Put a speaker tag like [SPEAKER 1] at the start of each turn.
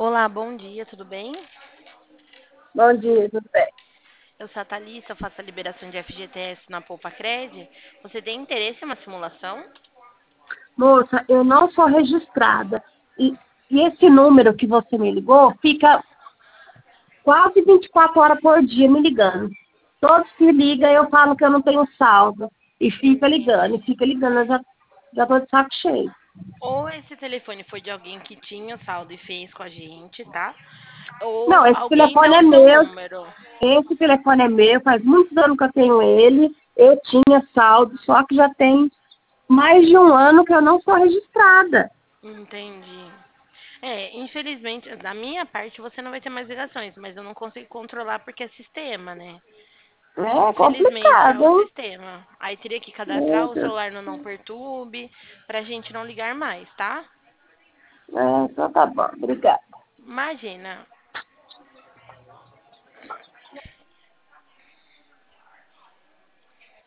[SPEAKER 1] Olá, bom dia, tudo bem?
[SPEAKER 2] Bom dia, tudo bem?
[SPEAKER 1] Eu sou a Thalissa, eu faço a liberação de FGTS na Poupa Cred. Você tem interesse em uma simulação?
[SPEAKER 2] Moça, eu não sou registrada. E esse número que você me ligou fica quase 24 horas por dia me ligando. Todos que ligam eu falo que eu não tenho saldo. E fica ligando, e
[SPEAKER 1] Entendi.
[SPEAKER 2] fica ligando. Eu já tô de saco cheio.
[SPEAKER 1] Ou esse telefone foi de alguém que tinha saldo e fez com a gente, tá?
[SPEAKER 2] Não,
[SPEAKER 1] Ou
[SPEAKER 2] esse
[SPEAKER 1] alguém
[SPEAKER 2] telefone
[SPEAKER 1] deu
[SPEAKER 2] é
[SPEAKER 1] o seu
[SPEAKER 2] meu.
[SPEAKER 1] número.
[SPEAKER 2] Esse telefone é meu. Faz muitos anos que eu tenho ele. Eu tinha saldo, só que já tem mais de um ano que eu não sou registrada.
[SPEAKER 1] Entendi. Infelizmente, da minha parte você não vai ter mais ligações, mas eu não consigo controlar porque é sistema, né?
[SPEAKER 2] É
[SPEAKER 1] Infelizmente é
[SPEAKER 2] complicado,
[SPEAKER 1] o
[SPEAKER 2] hein?
[SPEAKER 1] sistema. Aí teria que cadastrar
[SPEAKER 2] Meu
[SPEAKER 1] o
[SPEAKER 2] Deus.
[SPEAKER 1] celular no Não Perturbe pra gente não ligar mais, tá?
[SPEAKER 2] Então tá bom. Obrigada.
[SPEAKER 1] Imagina.